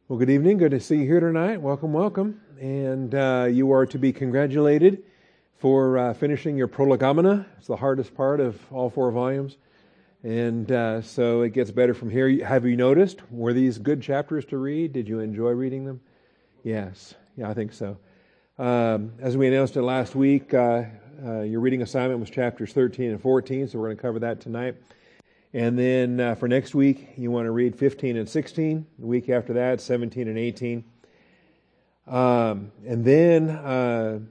Well, good evening. Good to see you here tonight. Welcome, welcome. And you are to be congratulated for finishing your Prolegomena. It's the hardest part of all 4 volumes. And so it gets better from here. Have you noticed? Were these good chapters to read? Did you enjoy reading them? Yes. Yeah, I think so. As we announced it last week, your reading assignment was chapters 13 and 14, so we're going to cover that tonight. And then for next week, you want to read 15 and 16. The week after that, 17 and 18. And then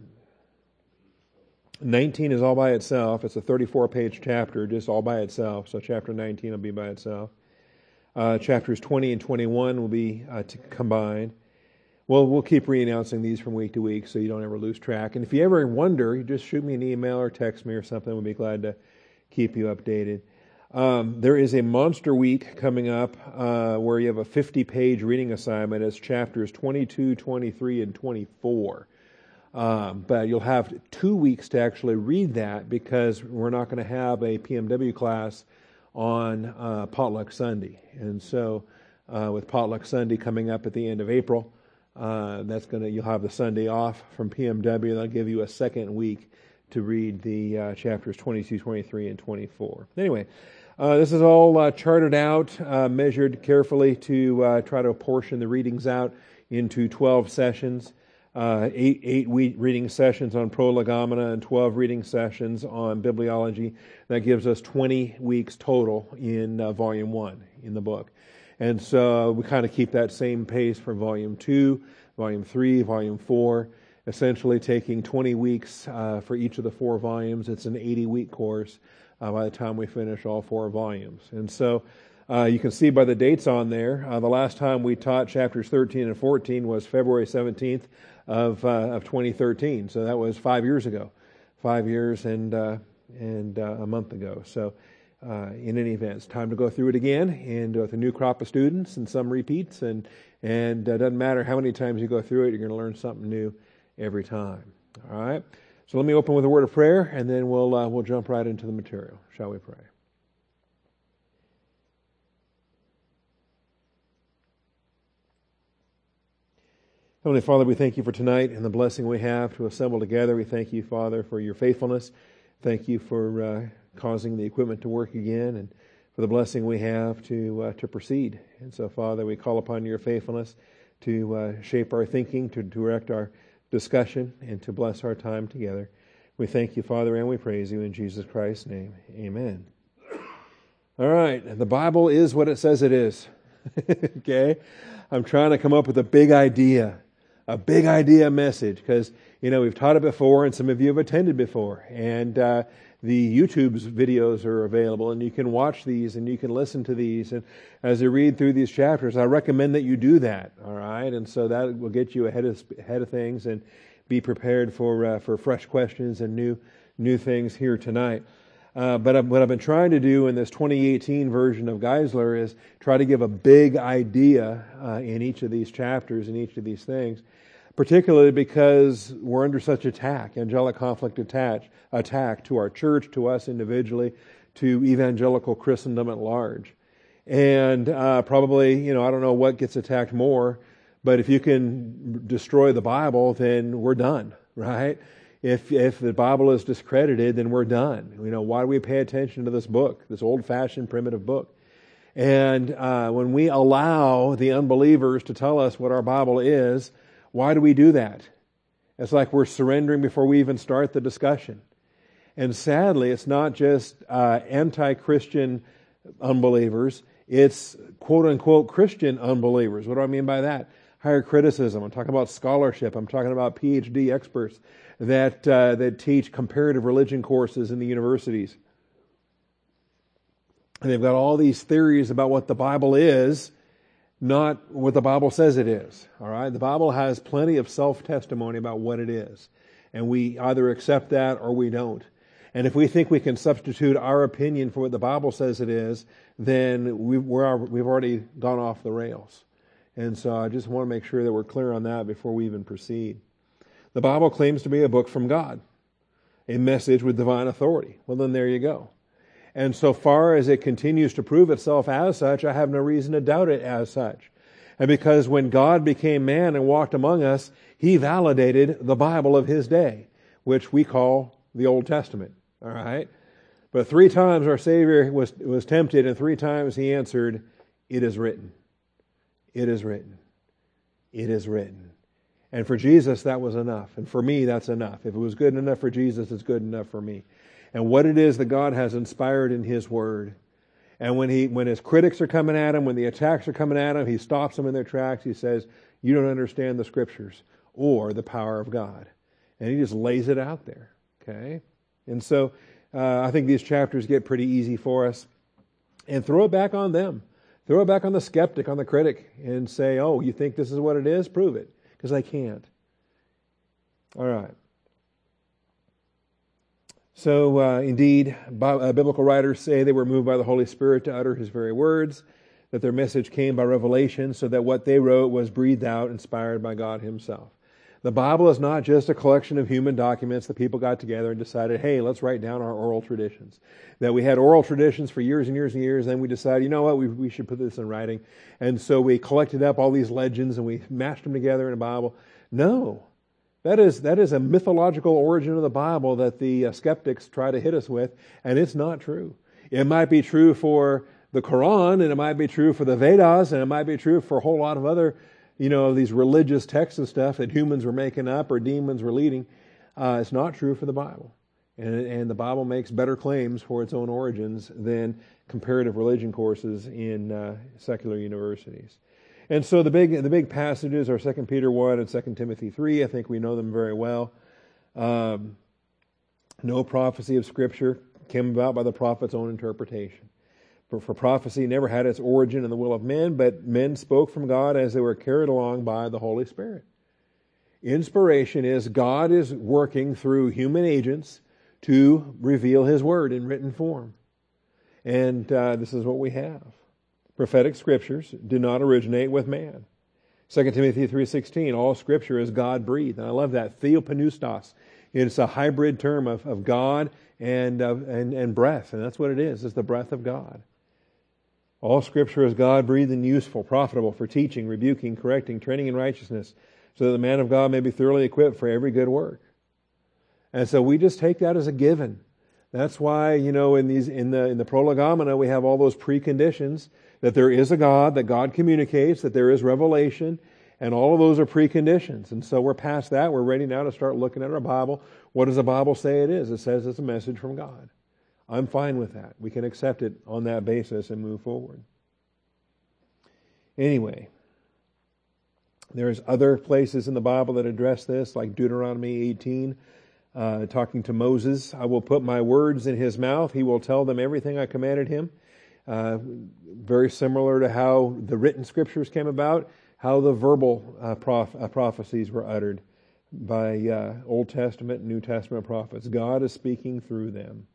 19 is all by itself. It's a 34-page chapter, just all by itself. So chapter 19 will be by itself. Chapters 20 and 21 will be combined. Well, we'll keep re-announcing these from week to week so you don't ever lose track. And if you ever wonder, you just shoot me an email or text me or something. We'll be glad to keep you updated. There is a monster week coming up where you have a 50-page reading assignment. It's chapters 22, 23, and 24. But you'll have 2 weeks to actually read that because we're not going to have a PMW class on Potluck Sunday. And so with Potluck Sunday coming up at the end of April, you'll have the Sunday off from PMW. That'll give you a second week to read the chapters 22, 23, and 24. Anyway, this is all charted out, measured carefully to try to apportion the readings out into 12 sessions, 8 reading sessions on Prolegomena and 12 reading sessions on bibliology. That gives us 20 weeks total in Volume 1 in the book. And so we kind of keep that same pace for Volume 2, Volume 3, Volume 4, essentially taking 20 weeks for each of the 4 volumes. It's an 80-week course by the time we finish all 4 volumes. And so you can see by the dates on there, the last time we taught chapters 13 and 14 was February 17th of 2013. So that was 5 years ago, 5 years and a month ago. So in any event, it's time to go through it again, and with a new crop of students and some repeats, and it doesn't matter how many times you go through it, you're going to learn something new every time. All right? So let me open with a word of prayer, and then we'll jump right into the material. Shall we pray? Heavenly Father, we thank you for tonight and the blessing we have to assemble together. We thank you, Father, for your faithfulness. Thank you for causing the equipment to work again, and for the blessing we have to proceed. And so, Father, we call upon your faithfulness to shape our thinking, to direct our discussion, and to bless our time together. We thank you, Father, and we praise you in Jesus Christ's name. Amen. All right, the Bible is what it says it is. Okay? I'm trying to come up with a big idea message, because, we've taught it before, and some of you have attended before, and the YouTube's videos are available, and you can watch these, and you can listen to these, and as you read through these chapters, I recommend that you do that, all right? And so that will get you ahead of things, and be prepared for fresh questions and new things here tonight. But what I've been trying to do in this 2018 version of Geisler is try to give a big idea in each of these chapters, in each of these things, particularly because we're under such attack, angelic conflict attack to our church, to us individually, to evangelical Christendom at large. And probably, I don't know what gets attacked more, but if you can destroy the Bible, then we're done, right? If the Bible is discredited, then we're done. Why do we pay attention to this book, this old-fashioned primitive book? And when we allow the unbelievers to tell us what our Bible is, why do we do that? It's like we're surrendering before we even start the discussion. And sadly, it's not just anti-Christian unbelievers. It's quote-unquote Christian unbelievers. What do I mean by that? Higher criticism. I'm talking about scholarship. I'm talking about PhD experts that teach comparative religion courses in the universities. And they've got all these theories about what the Bible is, not what the Bible says it is. All right? The Bible has plenty of self-testimony about what it is. And we either accept that or we don't. And if we think we can substitute our opinion for what the Bible says it is, then we've already gone off the rails. And so I just want to make sure that we're clear on that before we even proceed. The Bible claims to be a book from God, a message with divine authority. Well, then there you go. And so far as it continues to prove itself as such, I have no reason to doubt it as such. And because when God became man and walked among us, He validated the Bible of His day, which we call the Old Testament. All right? But 3 times our Savior was tempted, and 3 times He answered, "It is written. It is written. It is written." And for Jesus, that was enough. And for me, that's enough. If it was good enough for Jesus, it's good enough for me. And what it is that God has inspired in His Word. And when His critics are coming at Him, when the attacks are coming at Him, He stops them in their tracks. He says, "You don't understand the Scriptures or the power of God." And He just lays it out there. Okay? And so I think these chapters get pretty easy for us. And throw it back on them. Throw it back on the skeptic, on the critic, and say, "Oh, you think this is what it is? Prove it." Because I can't. All right. So, indeed, biblical writers say they were moved by the Holy Spirit to utter His very words, that their message came by revelation, so that what they wrote was breathed out, inspired by God Himself. The Bible is not just a collection of human documents that people got together and decided, hey, let's write down our oral traditions. That we had oral traditions for years and years and years, then we decided, you know what, we should put this in writing. And so we collected up all these legends and we mashed them together in a Bible. No. That is a mythological origin of the Bible that the skeptics try to hit us with, and it's not true. It might be true for the Quran, and it might be true for the Vedas, and it might be true for a whole lot of other, these religious texts and stuff that humans were making up or demons were leading. It's not true for the Bible. And the Bible makes better claims for its own origins than comparative religion courses in secular universities. And so the big passages are 2 Peter 1 and 2 Timothy 3. I think we know them very well. No prophecy of Scripture came about by the prophet's own interpretation. For prophecy never had its origin in the will of men, but men spoke from God as they were carried along by the Holy Spirit. Inspiration is God is working through human agents to reveal His Word in written form. And this is what we have. Prophetic scriptures do not originate with man. 2 Timothy 3:16, all Scripture is God-breathed. And I love that. Theopneustos. It's a hybrid term of God and breath. And that's what it is. It's the breath of God. All Scripture is God-breathed and useful, profitable for teaching, rebuking, correcting, training in righteousness, so that the man of God may be thoroughly equipped for every good work. And so we just take that as a given. That's why, in the Prolegomena, we have all those preconditions that there is a God, that God communicates, that there is revelation, and all of those are preconditions. And so we're past that. We're ready now to start looking at our Bible. What does the Bible say it is? It says it's a message from God. I'm fine with that. We can accept it on that basis and move forward. Anyway, there's other places in the Bible that address this, like Deuteronomy 18, talking to Moses. I will put my words in his mouth. He will tell them everything I commanded him. Very similar to how the written scriptures came about, how the verbal prophecies were uttered by Old Testament and New Testament prophets. God is speaking through them.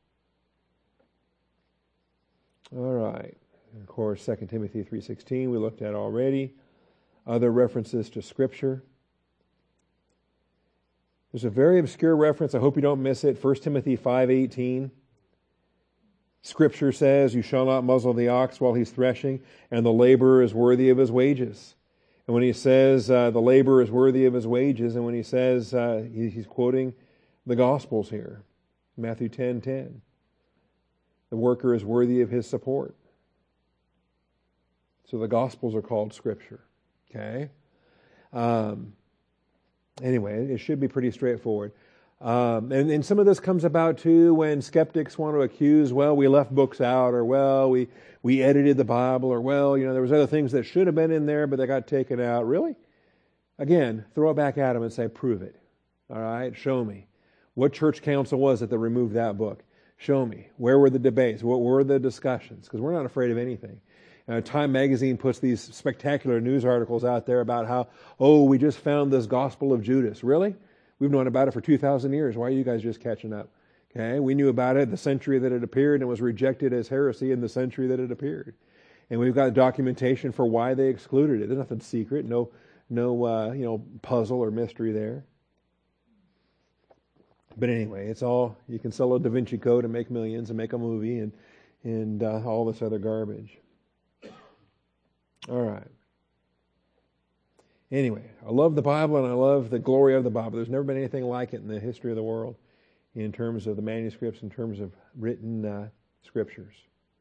All right. And of course, 2 Timothy 3:16 we looked at already. Other references to Scripture. There's a very obscure reference. I hope you don't miss it. 1 Timothy 5:18. Scripture says, you shall not muzzle the ox while he's threshing, and the laborer is worthy of his wages. And when he says the laborer is worthy of his wages, and when he says, he's quoting the Gospels here. Matthew 10:10. The worker is worthy of his support. So the Gospels are called Scripture. Okay? Anyway, it should be pretty straightforward. And some of this comes about too when skeptics want to accuse, well, we left books out, or well, we edited the Bible, or well, there was other things that should have been in there, but they got taken out. Really? Again, throw it back at them and say, prove it. All right? Show me. What church council was it that removed that book? Show me. Where were the debates? What were the discussions? Because we're not afraid of anything. Time Magazine puts these spectacular news articles out there about how, we just found this Gospel of Judas. Really? We've known about it for 2,000 years. Why are you guys just catching up? Okay, we knew about it the century that it appeared and was rejected as heresy in the century that it appeared. And we've got documentation for why they excluded it. There's nothing secret, no puzzle or mystery there. But anyway, it's all, you can sell a Da Vinci Code and make millions and make a movie and all this other garbage. All right. Anyway, I love the Bible and I love the glory of the Bible. There's never been anything like it in the history of the world in terms of the manuscripts, in terms of written scriptures.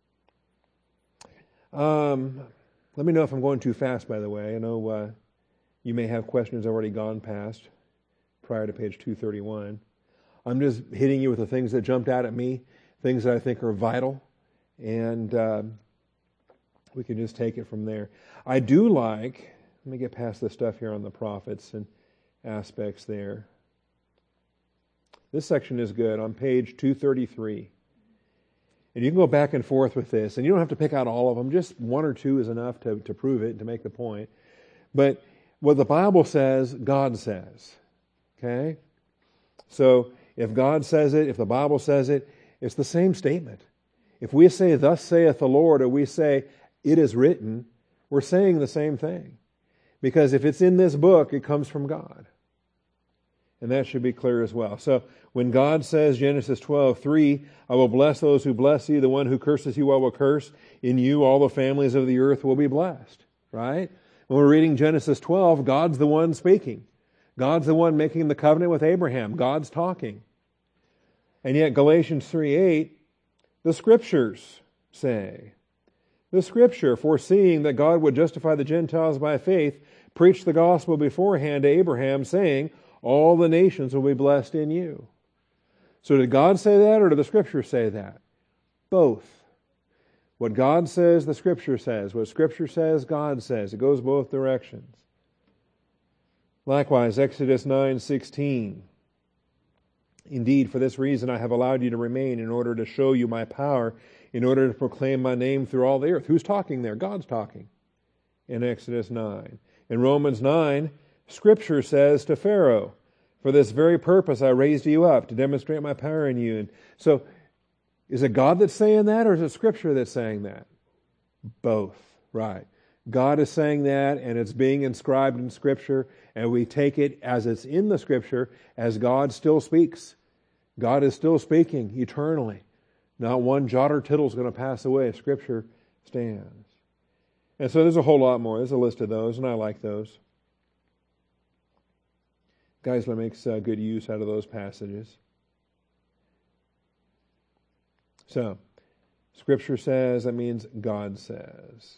Let me know if I'm going too fast, by the way. I know you may have questions already gone past prior to page 231. I'm just hitting you with the things that jumped out at me, things that I think are vital, and we can just take it from there. I do like, let me get past the stuff here on the prophets and aspects there. This section is good on page 233. And you can go back and forth with this, and you don't have to pick out all of them. Just one or two is enough to prove it, to make the point. But what the Bible says, God says. Okay? So if God says it, if the Bible says it, it's the same statement. If we say, thus saith the Lord, or we say, it is written, we're saying the same thing. Because if it's in this book, it comes from God. And that should be clear as well. So when God says, Genesis 12:3, I will bless those who bless you, the one who curses you I will curse. In you all the families of the earth will be blessed. Right? When we're reading Genesis 12, God's the one speaking. God's the one making the covenant with Abraham. God's talking. And yet Galatians 3:8, the Scriptures say, the Scripture, foreseeing that God would justify the Gentiles by faith, preached the gospel beforehand to Abraham, saying, all the nations will be blessed in you. So did God say that, or did the Scripture say that? Both. What God says, the Scripture says. What Scripture says, God says. It goes both directions. Likewise, Exodus 9:16. Indeed, for this reason I have allowed you to remain, in order to show you my power, in order to proclaim my name through all the earth. Who's talking there? God's talking in Exodus 9. In Romans 9, Scripture says to Pharaoh, for this very purpose I raised you up, to demonstrate my power in you. And so, is it God that's saying that, or is it Scripture that's saying that? Both, right. God is saying that, and it's being inscribed in Scripture, and we take it as it's in the Scripture, as God still speaks. God is still speaking eternally. Not one jot or tittle is going to pass away. Scripture stands. And so there's a whole lot more. There's a list of those, and I like those. Geisler makes good use out of those passages. So, Scripture says, that means God says.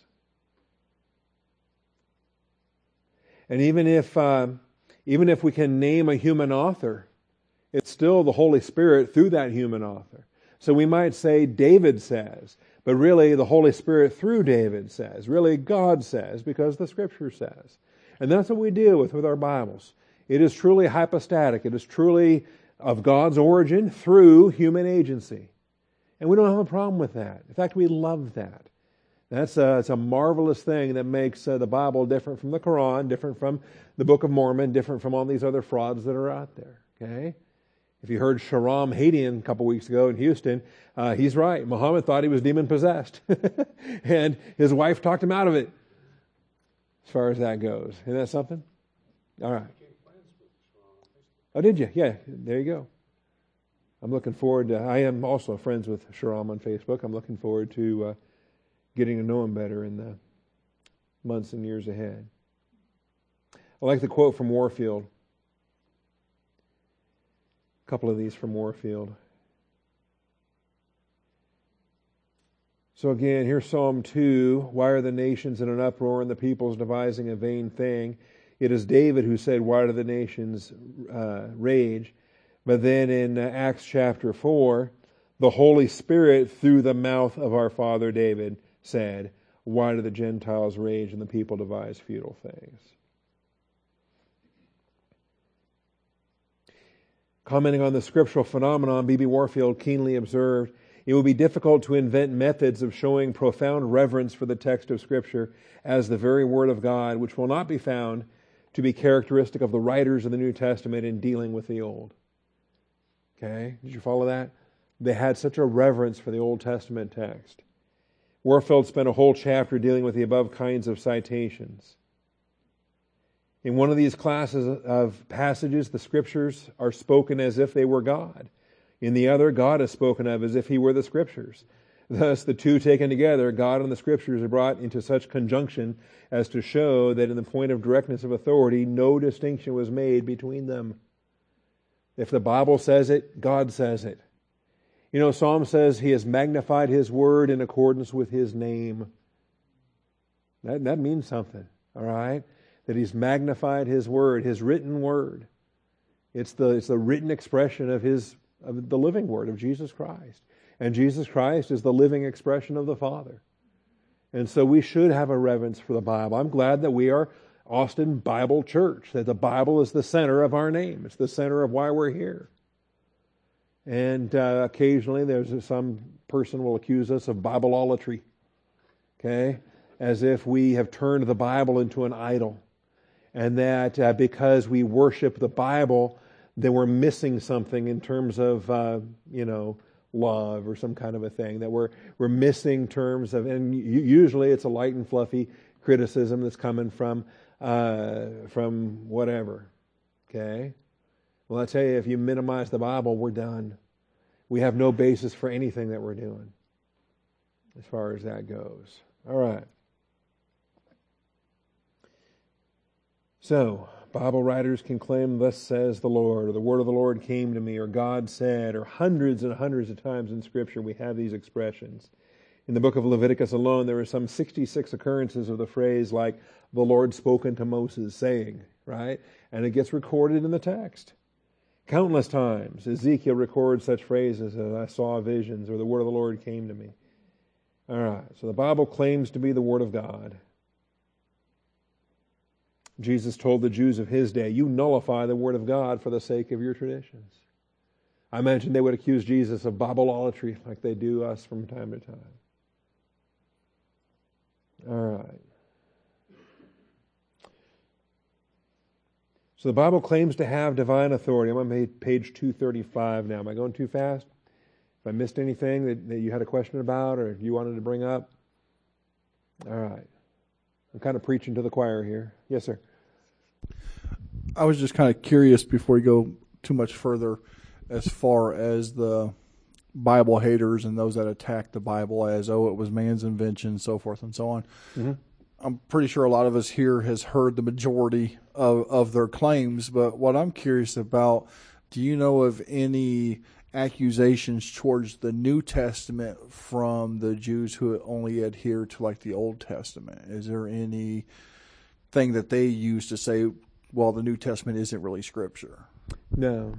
And even if we can name a human author, it's still the Holy Spirit through that human author. So we might say David says, but really the Holy Spirit through David says. Really God says, because the Scripture says. And that's what we deal with our Bibles. It is truly hypostatic. It is truly of God's origin through human agency. And we don't have a problem with that. In fact, we love that. It's a marvelous thing that makes the Bible different from the Quran, different from the Book of Mormon, different from all these other frauds that are out there. Okay? If you heard Sharam Hadian a couple weeks ago in Houston, he's right. Muhammad thought he was demon-possessed. And his wife talked him out of it, as far as that goes. Isn't that something? All right. Oh, did you? Yeah, there you go. I'm looking forward to, I am also friends with Sharam on Facebook. I'm looking forward to getting to know him better in the months and years ahead. I like the quote from Warfield. A couple of these from Warfield. So again, here's Psalm 2. Why are the nations in an uproar and the peoples devising a vain thing? It is David who said, why do the nations rage? But then in Acts chapter 4, the Holy Spirit through the mouth of our father David said, why do the Gentiles rage and the people devise futile things? Commenting on the scriptural phenomenon, B.B. Warfield keenly observed, it would be difficult to invent methods of showing profound reverence for the text of Scripture as the very Word of God, which will not be found to be characteristic of the writers of the New Testament in dealing with the Old. Okay? Did you follow that? They had such a reverence for the Old Testament text. Warfield spent a whole chapter dealing with the above kinds of citations. In one of these classes of passages, the Scriptures are spoken as if they were God. In the other, God is spoken of as if He were the Scriptures. Thus, the two taken together, God and the Scriptures, are brought into such conjunction as to show that in the point of directness of authority, no distinction was made between them. If the Bible says it, God says it. You know, Psalm says He has magnified His word in accordance with His name. That means something, all right? That He's magnified His word, His written word. It's the written expression of the living word of Jesus Christ. And Jesus Christ is the living expression of the Father. And so we should have a reverence for the Bible. I'm glad that we are Austin Bible Church, that the Bible is the center of our name. It's the center of why we're here. And occasionally there's some person will accuse us of Bibleolatry, okay? As if we have turned the Bible into an idol. And that because we worship the Bible, then we're missing something in terms of, love or some kind of a thing. That we're missing terms of, and usually it's a light and fluffy criticism that's coming from whatever. Okay? Well, I tell you, if you minimize the Bible, we're done. We have no basis for anything that we're doing as far as that goes. All right. So, Bible writers can claim, thus says the Lord, or the word of the Lord came to me, or God said, or hundreds and hundreds of times in Scripture we have these expressions. In the book of Leviticus alone, there are some 66 occurrences of the phrase like, the Lord spoken to Moses, saying, right? And it gets recorded in the text. Countless times, Ezekiel records such phrases as, I saw visions, or the word of the Lord came to me. All right, so the Bible claims to be the Word of God. Jesus told the Jews of His day, you nullify the Word of God for the sake of your traditions. I imagine they would accuse Jesus of Bibleolatry like they do us from time to time. All right. So the Bible claims to have divine authority. I'm on page 235 now. Am I going too fast? If I missed anything that you had a question about or you wanted to bring up? All right. I'm kind of preaching to the choir here. Yes, sir. I was just kind of curious before you go too much further as far as the Bible haters and those that attack the Bible as, it was man's invention, so forth and so on. Mm-hmm. I'm pretty sure a lot of us here has heard the majority of their claims, but what I'm curious about, do you know of any accusations towards the New Testament from the Jews who only adhere to like the Old Testament? Is there any thing that they use to say, well, the New Testament isn't really Scripture? No.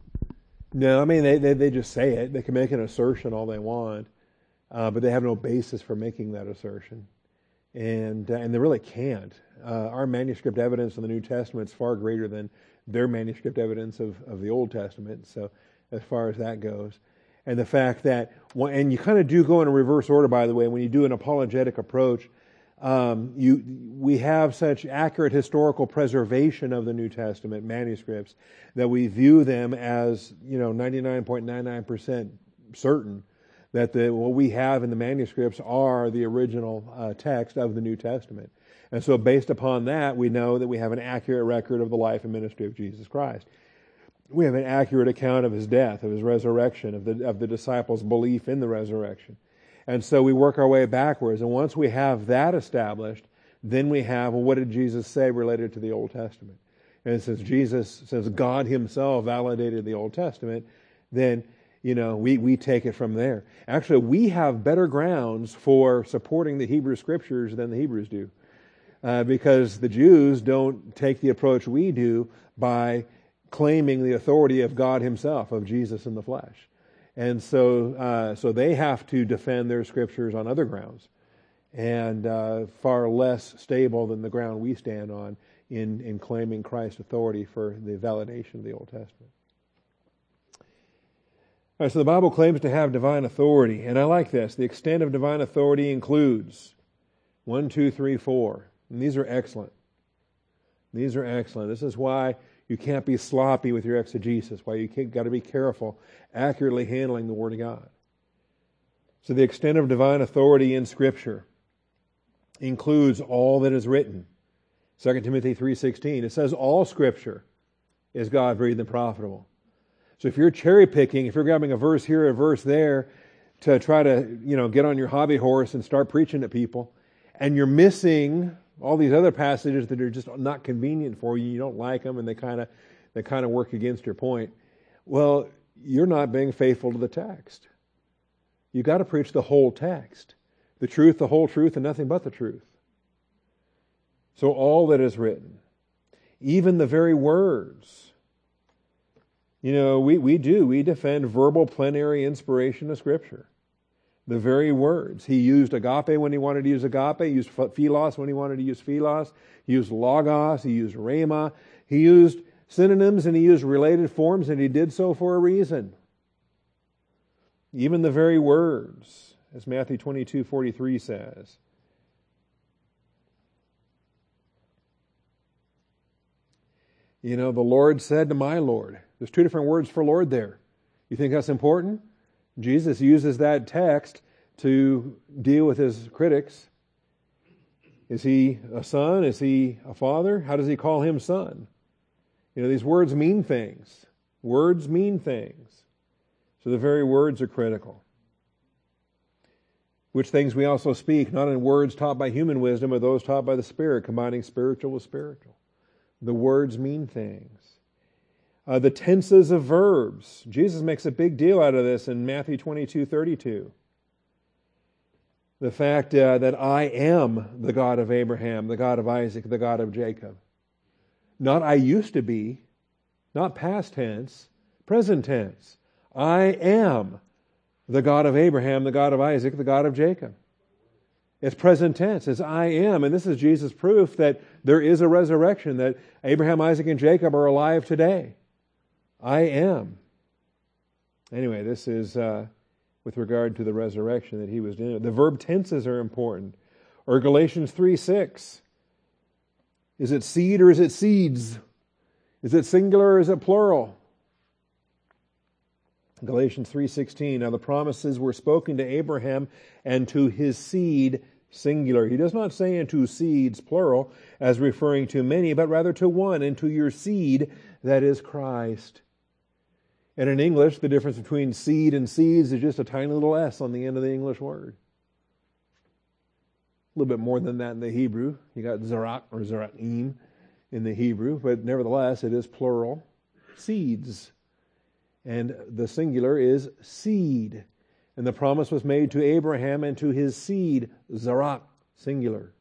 I mean, they just say it. They can make an assertion all they want, but they have no basis for making that assertion. And they really can't. Our manuscript evidence in the New Testament is far greater than their manuscript evidence of the Old Testament. So as far as that goes. And the fact that, and you kind of do go in a reverse order, by the way, when you do an apologetic approach, we have such accurate historical preservation of the New Testament manuscripts that we view them as, 99.99% certain that what we have in the manuscripts are the original text of the New Testament. And so based upon that, we know that we have an accurate record of the life and ministry of Jesus Christ. We have an accurate account of His death, of His resurrection, of the disciples' belief in the resurrection. And so we work our way backwards. And once we have that established, then we have, well, what did Jesus say related to the Old Testament? And since God Himself validated the Old Testament, then, we take it from there. Actually, we have better grounds for supporting the Hebrew Scriptures than the Hebrews do. Because the Jews don't take the approach we do by claiming the authority of God Himself, of Jesus in the flesh. And so they have to defend their Scriptures on other grounds, and far less stable than the ground we stand on in claiming Christ's authority for the validation of the Old Testament. All right, so the Bible claims to have divine authority, and I like this. The extent of divine authority includes 1, 2, 3, 4. And these are excellent. These are excellent. This is why you can't be sloppy with your exegesis, why you got to be careful accurately handling the Word of God. So the extent of divine authority in Scripture includes all that is written. 2 Timothy 3:16, it says all Scripture is God-breathed and profitable. So if you're cherry picking, if you're grabbing a verse here, a verse there, to try to, get on your hobby horse and start preaching to people, and you're missing all these other passages that are just not convenient for you. You don't like them, and they kind of work against your point. Well, you're not being faithful to the text. You got to preach the whole text, the truth, the whole truth, and nothing but the truth. So all that is written, even the very words. We defend verbal plenary inspiration of Scripture. The very words. He used agape when he wanted to use agape. He used philos when he wanted to use philos. He used logos. He used rhema. He used synonyms and he used related forms, and he did so for a reason. Even the very words, as Matthew 22:43 says. The Lord said to my Lord. There's two different words for Lord there. You think that's important? Jesus uses that text to deal with his critics. Is he a son? Is he a father? How does he call him son? These words mean things. Words mean things. So the very words are critical. Which things we also speak, not in words taught by human wisdom, but those taught by the Spirit, combining spiritual with spiritual. The words mean things. The tenses of verbs. Jesus makes a big deal out of this in Matthew 22:32. The fact that I am the God of Abraham, the God of Isaac, the God of Jacob. Not I used to be, not past tense, present tense. I am the God of Abraham, the God of Isaac, the God of Jacob. It's present tense. It's I am. And this is Jesus' proof that there is a resurrection, that Abraham, Isaac, and Jacob are alive today. I am. Anyway, this is with regard to the resurrection that he was doing. The verb tenses are important. Or Galatians 3:6. Is it seed or is it seeds? Is it singular or is it plural? Galatians 3:16. Now the promises were spoken to Abraham and to his seed, singular. He does not say into seeds, plural, as referring to many, but rather to one, and to your seed, that is Christ. And in English, the difference between seed and seeds is just a tiny little s on the end of the English word. A little bit more than that in the Hebrew. You got zarak or zaraim in the Hebrew, but nevertheless, it is plural. Seeds. And the singular is seed. And the promise was made to Abraham and to his seed, zarak, singular.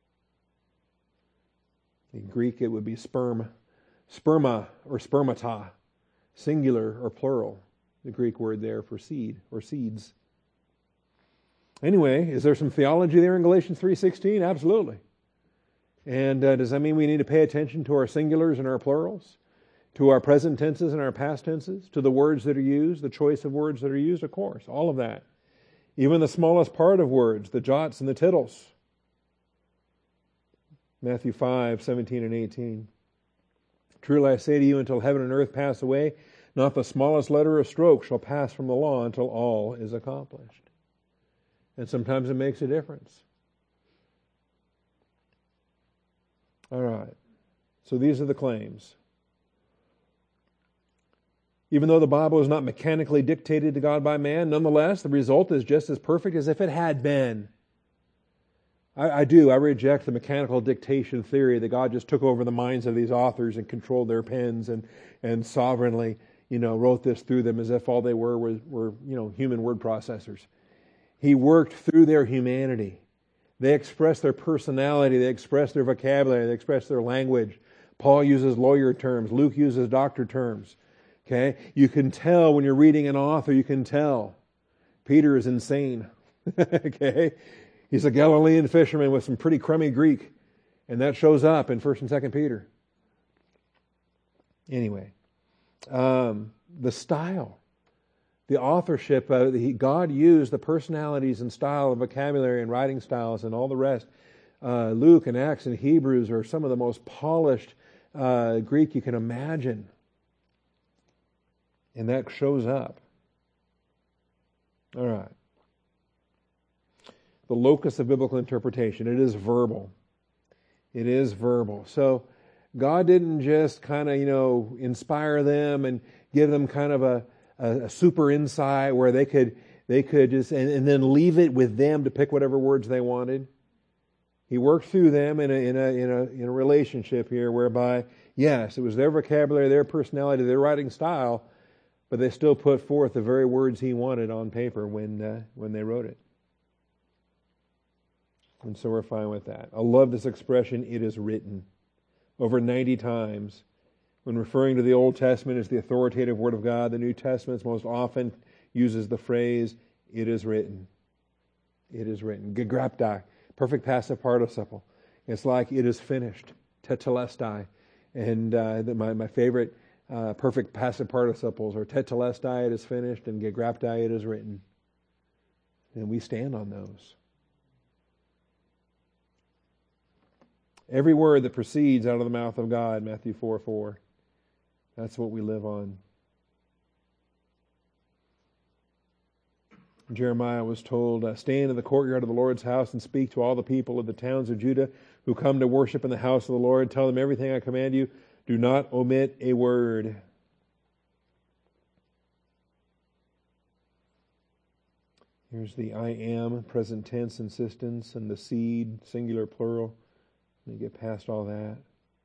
In Greek, it would be sperma or spermata, singular or plural, the Greek word there for seed or seeds. Anyway, is there some theology there in Galatians 3:16? Absolutely. And does that mean we need to pay attention to our singulars and our plurals? To our present tenses and our past tenses? To the words that are used, the choice of words that are used? Of course, all of that. Even the smallest part of words, the jots and the tittles. Matthew 5:17 and 18. Truly I say to you, until heaven and earth pass away, not the smallest letter or stroke shall pass from the law until all is accomplished. And sometimes it makes a difference. All right. So these are the claims. Even though the Bible is not mechanically dictated to God by man, nonetheless, the result is just as perfect as if it had been. I reject the mechanical dictation theory that God just took over the minds of these authors and controlled their pens and sovereignly, wrote this through them as if all they were human word processors. He worked through their humanity. They expressed their personality. They expressed their vocabulary. They expressed their language. Paul uses lawyer terms. Luke uses doctor terms. Okay? You can tell when you're reading an author, you can tell. Peter is insane. Okay? He's a Galilean fisherman with some pretty crummy Greek. And that shows up in 1st and 2nd Peter. Anyway, the style, the authorship, God used the personalities and style and vocabulary and writing styles and all the rest. Luke and Acts and Hebrews are some of the most polished Greek you can imagine. And that shows up. All right. The locus of biblical interpretation. It is verbal. It is verbal. So God didn't just kind of, inspire them and give them kind of a super insight where they could They could just, and then leave it with them to pick whatever words they wanted. He worked through them in a relationship here whereby, yes, it was their vocabulary, their personality, their writing style, but they still put forth the very words He wanted on paper when they wrote it. And so we're fine with that. I love this expression, "it is written." Over 90 times. When referring to the Old Testament as the authoritative Word of God, the New Testament most often uses the phrase, "it is written." It is written. Gegraptai, perfect passive participle. It's like "it is finished." Tetelestai. And my favorite perfect passive participles are tetelestai, "it is finished," and gegraptai, "it is written." And we stand on those. Every word that proceeds out of the mouth of God, Matthew 4:4. That's what we live on. Jeremiah was told, "Stand in the courtyard of the Lord's house and speak to all the people of the towns of Judah who come to worship in the house of the Lord. Tell them everything I command you. Do not omit a word." Here's the "I am," present tense insistence, and the "seed," singular plural. Let me get past all that.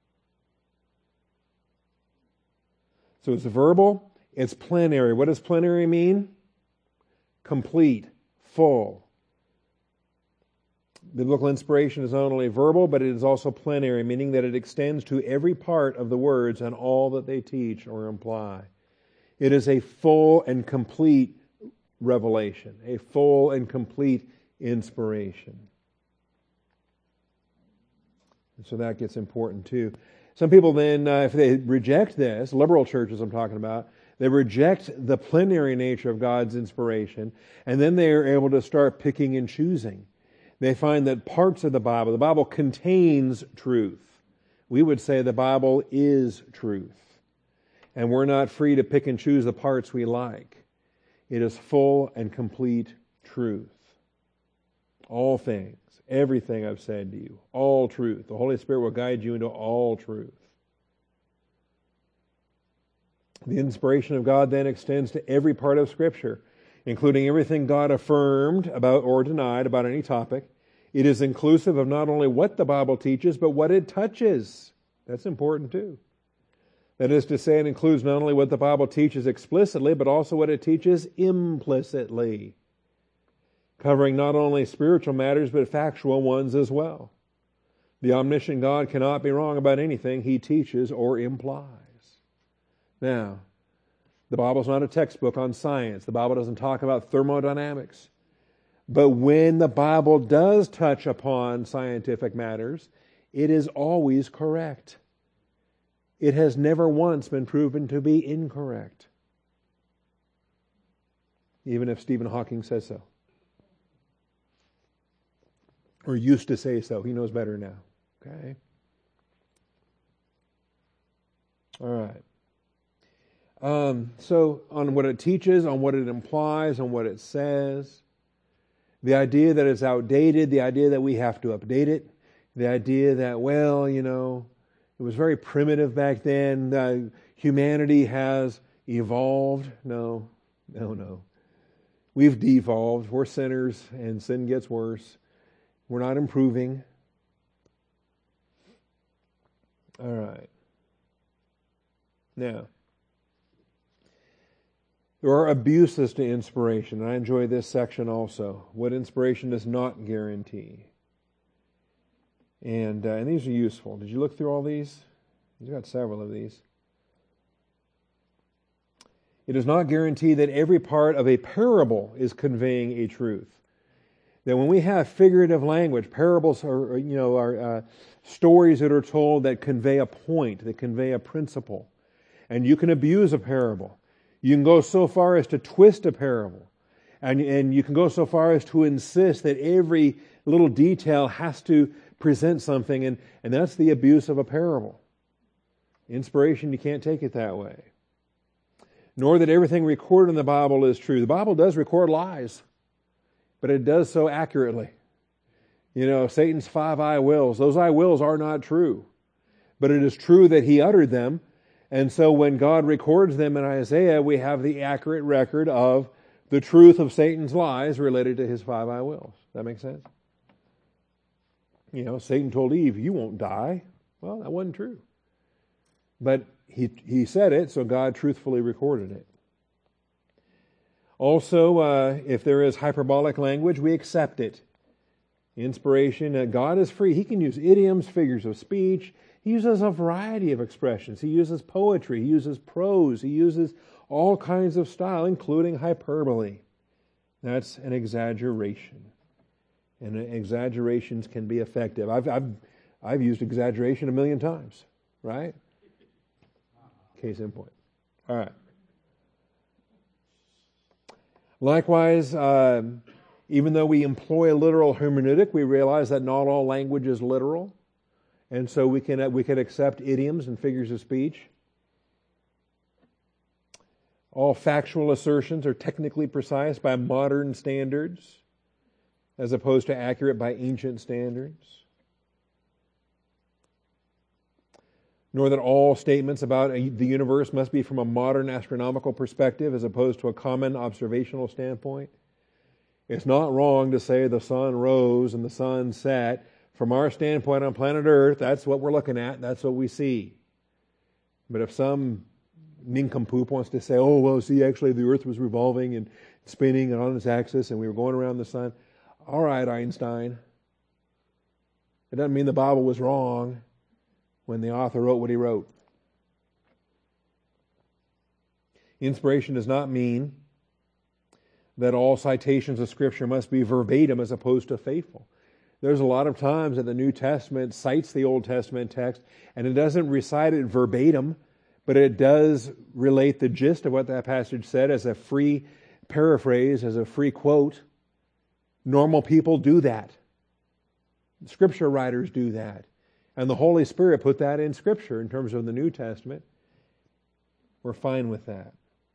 So it's verbal, it's plenary. What does plenary mean? Complete, full. Biblical inspiration is not only verbal, but it is also plenary, meaning that it extends to every part of the words and all that they teach or imply. It is a full and complete revelation, a full and complete inspiration. And so that gets important too. Some people then, if they reject this, liberal churches I'm talking about, they reject the plenary nature of God's inspiration, and then they are able to start picking and choosing. They find that parts of the Bible contains truth. We would say the Bible is truth. And we're not free to pick and choose the parts we like. It is full and complete truth. All things. Everything I've said to you, all truth. The Holy Spirit will guide you into all truth. The inspiration of God then extends to every part of Scripture, including everything God affirmed about or denied about any topic. It is inclusive of not only what the Bible teaches, but what it touches. That's important too. That is to say, it includes not only what the Bible teaches explicitly, but also what it teaches implicitly, covering not only spiritual matters, but factual ones as well. The omniscient God cannot be wrong about anything He teaches or implies. Now, the Bible's not a textbook on science. The Bible doesn't talk about thermodynamics. But when the Bible does touch upon scientific matters, it is always correct. It has never once been proven to be incorrect, even if Stephen Hawking says so. Or used to say so. He knows better now. Okay? All right. So on what it teaches, on what it implies, on what it says, the idea that it's outdated, the idea that we have to update it, the idea that, well, it was very primitive back then, humanity has evolved. No. We've devolved. We're sinners and sin gets worse. We're not improving. All right. Now, there are abuses to inspiration, and I enjoy this section also. What inspiration does not guarantee. And these are useful. Did you look through all these? You've got several of these. It does not guarantee that every part of a parable is conveying a truth. That when we have figurative language, parables are stories that are told that convey a point, that convey a principle. And you can abuse a parable. You can go so far as to twist a parable. And you can go so far as to insist that every little detail has to present something, and that's the abuse of a parable. Inspiration, you can't take it that way. Nor that everything recorded in the Bible is true. The Bible does record lies, but it does so accurately. Satan's 5 I wills, those I wills are not true. But it is true that he uttered them, and so when God records them in Isaiah, we have the accurate record of the truth of Satan's lies related to his 5 I wills. That makes sense? Satan told Eve, you won't die. Well, that wasn't true. But he said it, so God truthfully recorded it. Also, if there is hyperbolic language, we accept it. Inspiration, God is free. He can use idioms, figures of speech. He uses a variety of expressions. He uses poetry. He uses prose. He uses all kinds of style, including hyperbole. That's an exaggeration. And exaggerations can be effective. I've used exaggeration 1,000,000 times, right? Case in point. All right. Likewise, even though we employ a literal hermeneutic, we realize that not all language is literal. And so we can accept idioms and figures of speech. All factual assertions are technically precise by modern standards, as opposed to accurate by ancient standards. Nor that all statements about the universe must be from a modern astronomical perspective as opposed to a common observational standpoint. It's not wrong to say the sun rose and the sun set. From our standpoint on planet Earth, that's what we're looking at, that's what we see. But if some nincompoop wants to say, oh, well, see, actually the Earth was revolving and spinning and on its axis and we were going around the sun. All right, Einstein. It doesn't mean the Bible was wrong when the author wrote what he wrote. Inspiration does not mean that all citations of Scripture must be verbatim as opposed to faithful. There's a lot of times that the New Testament cites the Old Testament text, and it doesn't recite it verbatim, but it does relate the gist of what that passage said as a free paraphrase, as a free quote. Normal people do that. Scripture writers do that. And the Holy Spirit put that in Scripture in terms of the New Testament. We're fine with that.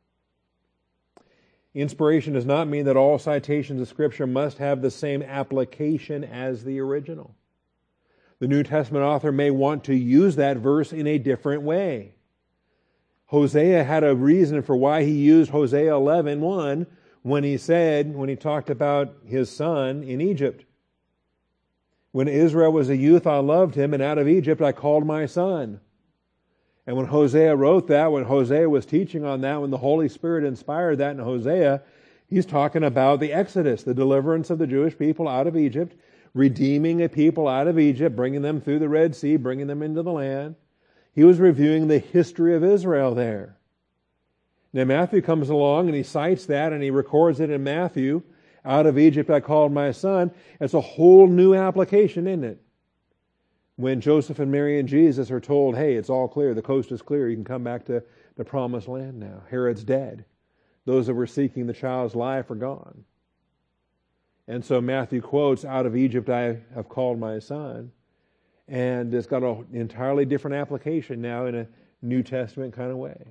Inspiration does not mean that all citations of Scripture must have the same application as the original. The New Testament author may want to use that verse in a different way. Hosea had a reason for why he used Hosea 11:1 when he talked about his son in Egypt. When Israel was a youth, I loved him, and out of Egypt I called my son. And when Hosea wrote that, when Hosea was teaching on that, when the Holy Spirit inspired that in Hosea, he's talking about the Exodus, the deliverance of the Jewish people out of Egypt, redeeming a people out of Egypt, bringing them through the Red Sea, bringing them into the land. He was reviewing the history of Israel there. Now Matthew comes along and he cites that and he records it in Matthew. Out of Egypt I called my son. It's a whole new application, isn't it? When Joseph and Mary and Jesus are told, hey, it's all clear, the coast is clear, you can come back to the promised land now. Herod's dead. Those that were seeking the child's life are gone. And so Matthew quotes, out of Egypt I have called my son. And it's got an entirely different application now in a New Testament kind of way.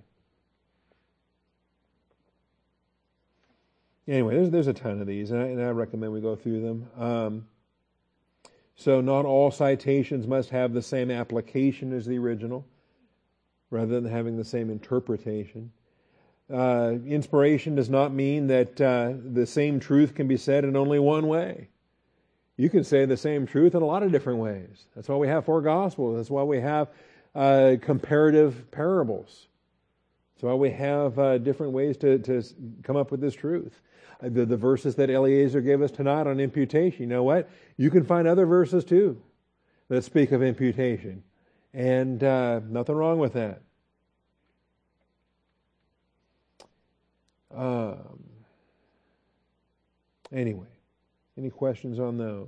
Anyway, there's a ton of these, and I recommend we go through them. So not all citations must have the same application as the original, rather than having the same interpretation. Inspiration does not mean that the same truth can be said in only one way. You can say the same truth in a lot of different ways. That's why we have 4 Gospels. That's why we have comparative parables. That's why we have different ways to come up with this truth. The verses that Eliezer gave us tonight on imputation, you know what? You can find other verses too that speak of imputation. And nothing wrong with that. Anyway, any questions on those?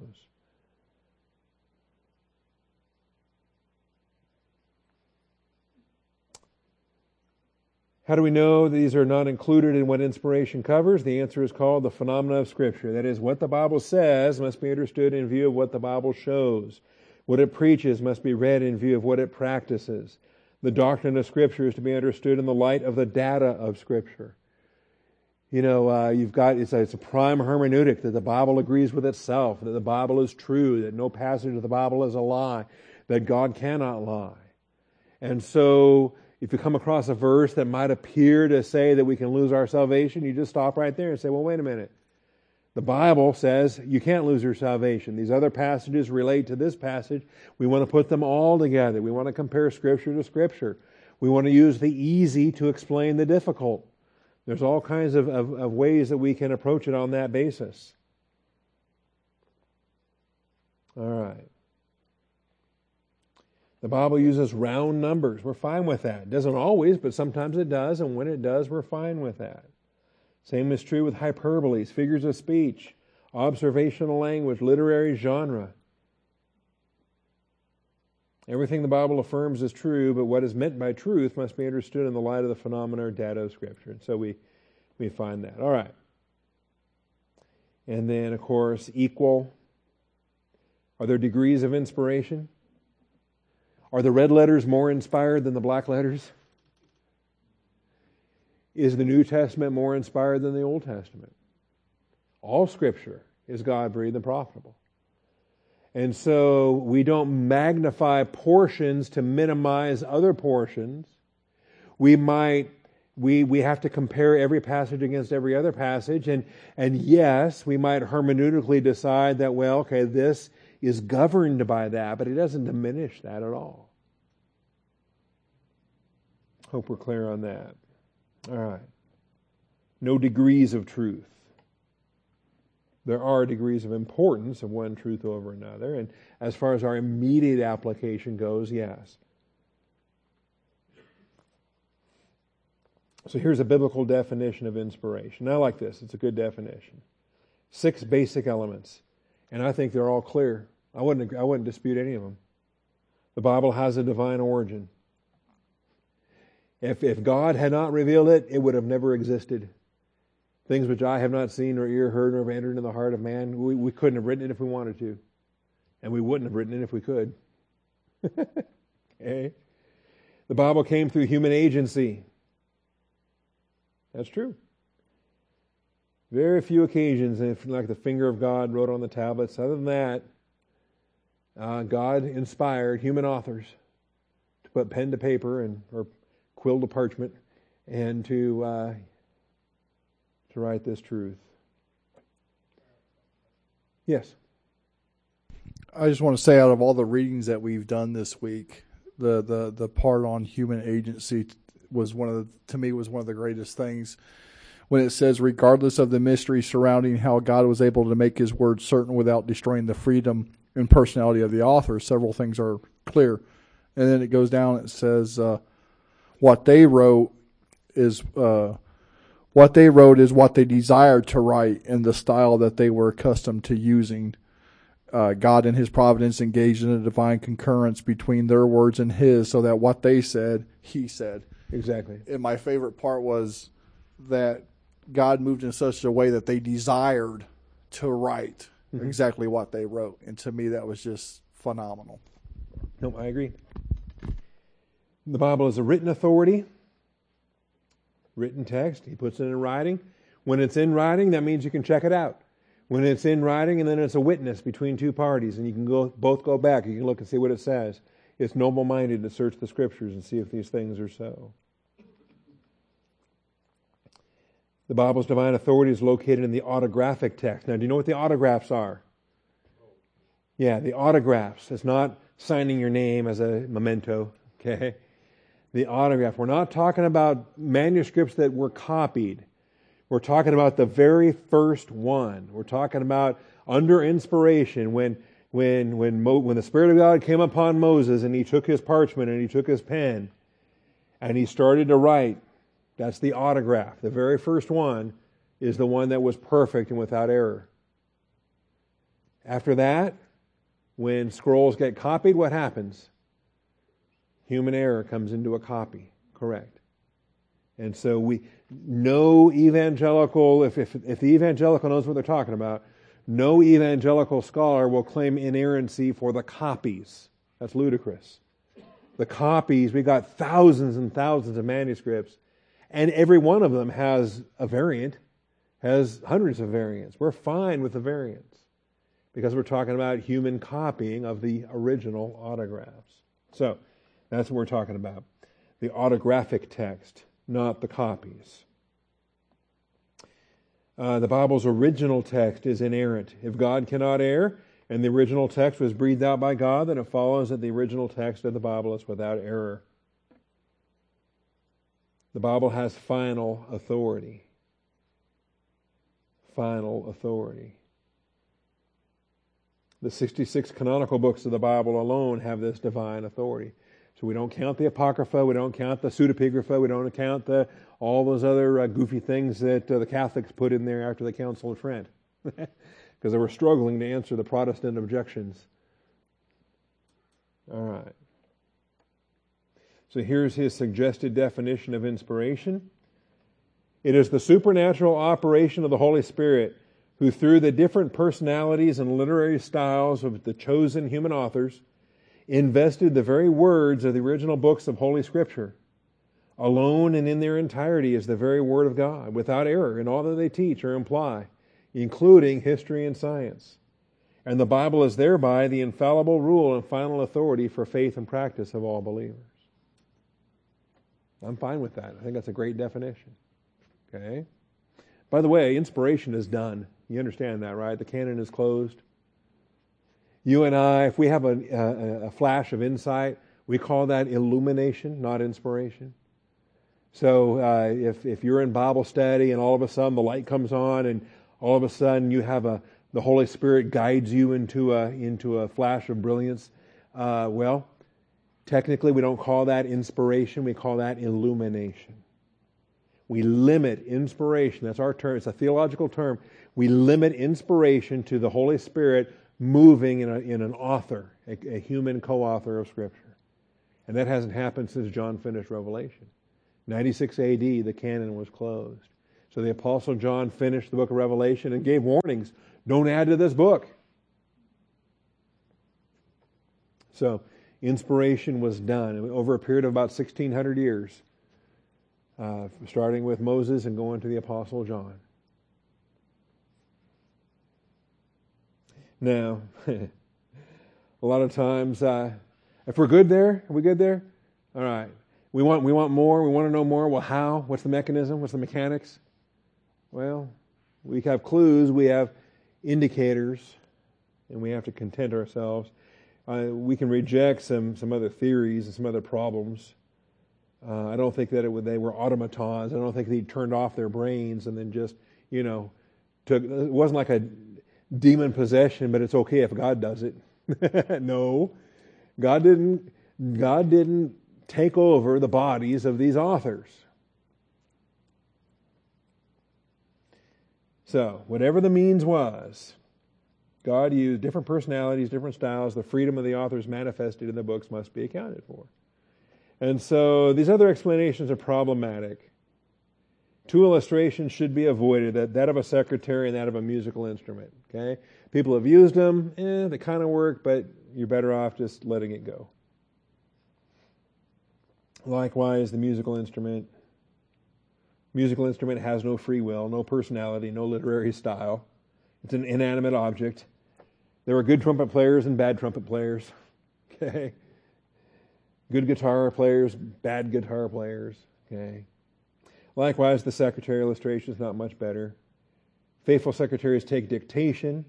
How do we know these are not included in what inspiration covers? The answer is called the phenomena of Scripture. That is, what the Bible says must be understood in view of what the Bible shows. What it preaches must be read in view of what it practices. The doctrine of Scripture is to be understood in the light of the data of Scripture. You know, it's a prime hermeneutic that the Bible agrees with itself, that the Bible is true, that no passage of the Bible is a lie, that God cannot lie. And so If you come across a verse that might appear to say that we can lose our salvation, you just stop right there and say, well, wait a minute. The Bible says you can't lose your salvation. These other passages relate to this passage. We want to put them all together. We want to compare Scripture to Scripture. We want to use the easy to explain the difficult. There's all kinds of ways that we can approach it on that basis. All right. The Bible uses round numbers. We're fine with that. It doesn't always, but sometimes it does, and when it does, we're fine with that. Same is true with hyperboles, figures of speech, observational language, literary genre. Everything the Bible affirms is true, but what is meant by truth must be understood in the light of the phenomena or data of Scripture. And so we find that. All right. And then, of course, equal. Are there degrees of inspiration? Are the red letters more inspired than the black letters? Is the New Testament more inspired than the Old Testament? All Scripture is God-breathed and profitable. And so we don't magnify portions to minimize other portions. We have to compare every passage against every other passage. And yes, we might hermeneutically decide that, well, okay, this is governed by that, but it doesn't diminish that at all. Hope we're clear on that. All right. No degrees of truth. There are degrees of importance of one truth over another, and as far as our immediate application goes, yes. So here's a biblical definition of inspiration. I like this. It's a good definition. 6 basic elements, and I think they're all clear. I wouldn't dispute any of them. The Bible has a divine origin. If God had not revealed it, it would have never existed. Things which I have not seen or ear heard or have entered into the heart of man, we couldn't have written it if we wanted to. And we wouldn't have written it if we could. Okay? The Bible came through human agency. That's true. Very few occasions, like the finger of God wrote on the tablets. Other than that, God inspired human authors to put pen to paper or quill to parchment and to write this truth. Yes. I just want to say, out of all the readings that we've done this week, the part on human agency was to me one of the greatest things. When it says, regardless of the mystery surrounding how God was able to make His word certain without destroying the freedom and personality of the author, several things are clear. And then it goes down. It says, what they wrote is what they desired to write in the style that they were accustomed to using. God in His providence engaged in a divine concurrence between their words and His, so that what they said, He said. Exactly. And my favorite part was that God moved in such a way that they desired to write exactly what they wrote. And to me, that was just phenomenal. No, I agree. The Bible is a written authority. Written text, He puts it in writing. When it's in writing, that means you can check it out. When it's in writing, and then it's a witness between two parties, and you can both go back. You can look and see what it says. It's noble-minded to search the Scriptures and see if these things are so. The Bible's divine authority is located in the autographic text. Now, do you know what the autographs are? Yeah, the autographs. It's not signing your name as a memento, okay? The autograph. We're not talking about manuscripts that were copied. We're talking about the very first one. We're talking about under inspiration when the Spirit of God came upon Moses and he took his parchment and he took his pen and he started to write. That's the autograph. The very first one is the one that was perfect and without error. After that, when scrolls get copied, what happens? Human error comes into a copy. Correct. And so no evangelical, if the evangelical knows what they're talking about, no evangelical scholar will claim inerrancy for the copies. That's ludicrous. The copies, we got thousands and thousands of manuscripts, and every one of them has a variant, has hundreds of variants. We're fine with the variants because we're talking about human copying of the original autographs. So that's what we're talking about. the autographic text, not the copies. The Bible's original text is inerrant. If God cannot err, and the original text was breathed out by God, then it follows that the original text of the Bible is without error. The Bible has final authority. Final authority. The 66 canonical books of the Bible alone have this divine authority. So we don't count the Apocrypha, we don't count the Pseudepigrapha, we don't count all those other goofy things that the Catholics put in there after the Council of Trent. Because they were struggling to answer the Protestant objections. All right. So here's his suggested definition of inspiration. It is the supernatural operation of the Holy Spirit who, through the different personalities and literary styles of the chosen human authors, invested the very words of the original books of Holy Scripture, alone and in their entirety, as the very Word of God, without error in all that they teach or imply, including history and science. And the Bible is thereby the infallible rule and final authority for faith and practice of all believers. I'm fine with that. I think that's a great definition. Okay? By the way, inspiration is done. You understand that, right? The canon is closed. You and I, if we have a flash of insight, we call that illumination, not inspiration. So if you're in Bible study and all of a sudden the light comes on and all of a sudden you have the Holy Spirit guides you into a flash of brilliance, well, technically we don't call that inspiration, we call that illumination. We limit inspiration, that's our term, it's a theological term. We limit inspiration to the Holy Spirit moving in an author, a human co-author of Scripture. And that hasn't happened since John finished Revelation. 96 AD, the canon was closed. So the Apostle John finished the book of Revelation and gave warnings. Don't add to this book. So inspiration was done over a period of about 1,600 years, starting with Moses and going to the Apostle John. Now, a lot of times, if we're good there, are we good there? All right. We want more. We want to know more. Well, how? What's the mechanism? What's the mechanics? Well, we have clues. We have indicators, and we have to content ourselves. We can reject some other theories and some other problems. I don't think that they were automatons. I don't think they turned off their brains and then just, took. It wasn't like a demon possession, but it's okay if God does it. No, God didn't take over the bodies of these authors. So, whatever the means was, God used different personalities, different styles. The freedom of the authors manifested in the books must be accounted for. And so, these other explanations are problematic. Two illustrations should be avoided, that of a secretary and that of a musical instrument. Okay, people have used them, they kind of work, but you're better off just letting it go. Likewise, the musical instrument. Musical instrument has no free will, no personality, no literary style. It's an inanimate object. There are good trumpet players and bad trumpet players. Okay, good guitar players, bad guitar players. Okay. Likewise, the secretary illustration is not much better. Faithful secretaries take dictation.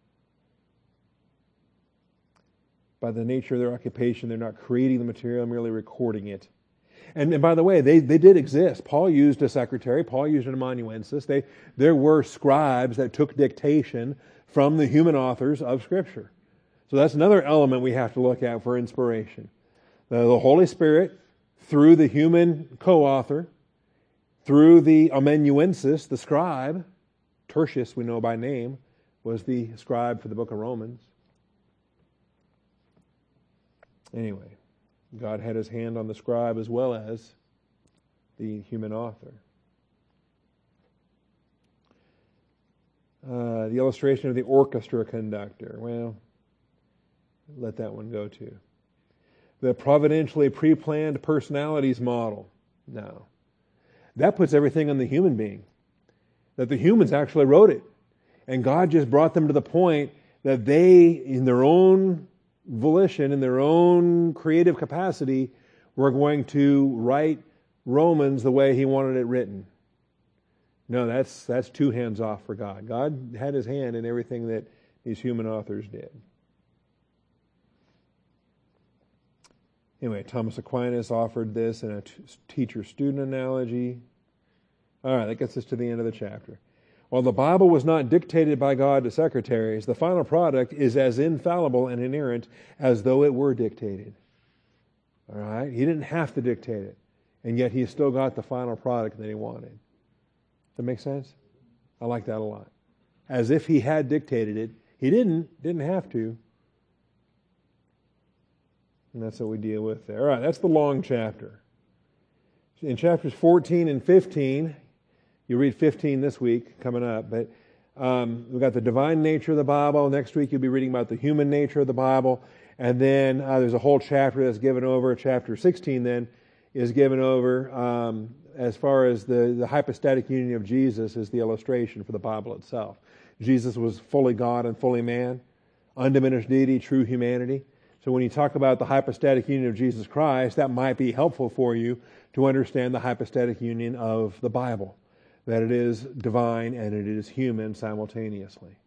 By the nature of their occupation, they're not creating the material, merely recording it. And by the way, they did exist. Paul used a secretary. Paul used an amanuensis. There were scribes that took dictation from the human authors of Scripture. So that's another element we have to look at for inspiration. The Holy Spirit, through the human co-author, through the amanuensis, the scribe, Tertius we know by name, was the scribe for the book of Romans. Anyway, God had his hand on the scribe as well as the human author. The illustration of the orchestra conductor, well, let that one go too. The providentially pre-planned personalities model, no. That puts everything on the human being. That the humans actually wrote it. And God just brought them to the point that they, in their own volition, in their own creative capacity, we're going to write Romans the way he wanted it written. No, that's too hands off for God. God had his hand in everything that these human authors did. Anyway, Thomas Aquinas offered this in a teacher-student analogy. All right, that gets us to the end of the chapter. While the Bible was not dictated by God to secretaries, the final product is as infallible and inerrant as though it were dictated. All right? He didn't have to dictate it, and yet he still got the final product that he wanted. Does that make sense? I like that a lot. As if he had dictated it. He didn't have to. And that's what we deal with there. All right, that's the long chapter. In chapters 14 and 15, you read 15 this week, coming up, but we've got the divine nature of the Bible. Next week you'll be reading about the human nature of the Bible. And then there's a whole chapter that's given over. Chapter 16 then is given over as far as the hypostatic union of Jesus is the illustration for the Bible itself. Jesus was fully God and fully man, undiminished deity, true humanity. So when you talk about the hypostatic union of Jesus Christ, that might be helpful for you to understand the hypostatic union of the Bible, that it is divine and it is human simultaneously.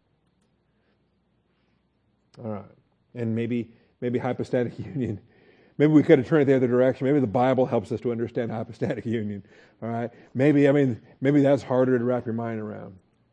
All right. And maybe hypostatic union, maybe we could have turned it the other direction. Maybe the Bible helps us to understand hypostatic union. All right. Maybe that's harder to wrap your mind around.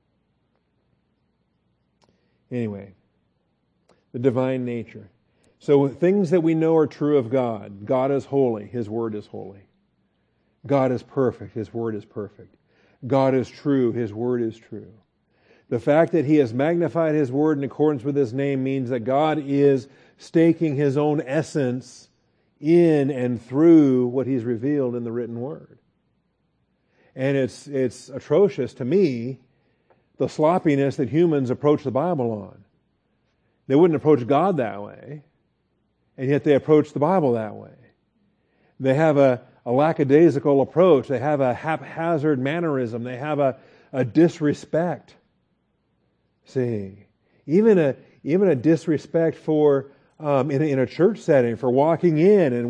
Anyway, the divine nature. So things that we know are true of God. God is holy. His word is holy. God is perfect. His word is perfect. God is true. His word is true. The fact that he has magnified his word in accordance with his name means that God is staking his own essence in and through what he's revealed in the written word. And it's atrocious to me, the sloppiness that humans approach the Bible on. They wouldn't approach God that way, and yet they approach the Bible that way. They have a lackadaisical approach. They have a haphazard mannerism. They have a disrespect. See, even a disrespect for in a church setting for walking in and